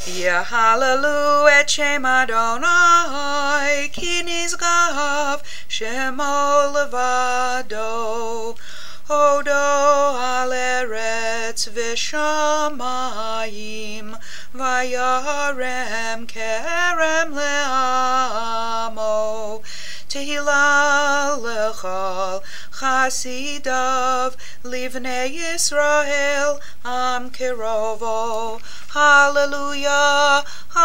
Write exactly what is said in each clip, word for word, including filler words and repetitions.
Yehallelu et Shem Adonai, ki nizgav Shemo levado. Hodo al eretz v'shamayim, vayarem kerem le'amo. Tehillah lechal chasidav, livnei Yisrael am kerovo. Hallelujah,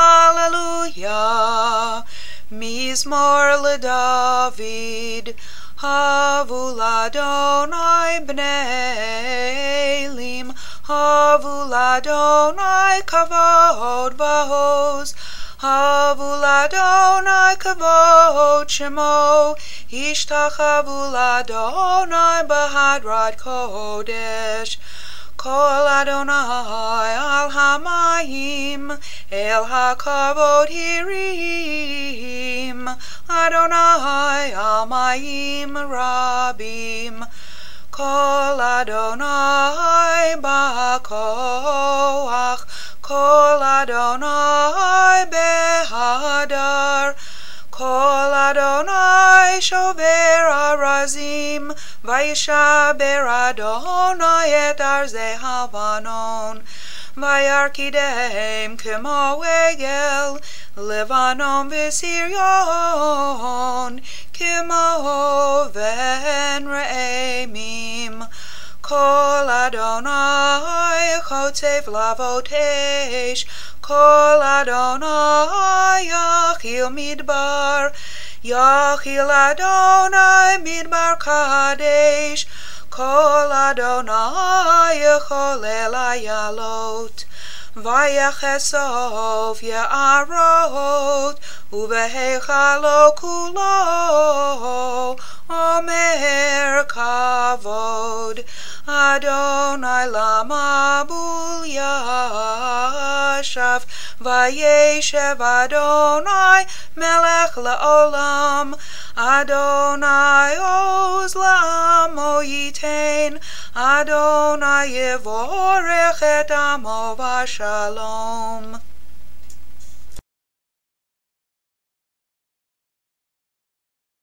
hallelujah. Mizmor leDavid, havu l'Adonai bnei Elim, havu l'Adonai kavod v'hoz, havu l'Adonai kavod shemo, ishtachavu l'Adonai b'hadrat kodesh. Kol Adonai al hamayim, el hakavod hirim, Adonai al mayim rabim. Kol Adonai ba'koach, Kol Adonai behadar, Kol Adonai shover arazim, Vayishaber Adonai et arzei Havanon, Vayarkidem kemo egel, Levanon v'Sirion, kemo ven re'emim. Kol Adonai chotzev lavotesh, Kol Adonai yachil midbar, Yachil Adonai midbar kadesh, Kol Adonai yecholel ayalot, Vayachesov ya'arot, Uvehechalo kulo, Omer kavod, Adonai lama bul yashav, Vayeshev Adonai melech le'olam, Adonai oz la'amo yitein, Adonai yevorech et amo v'shalom.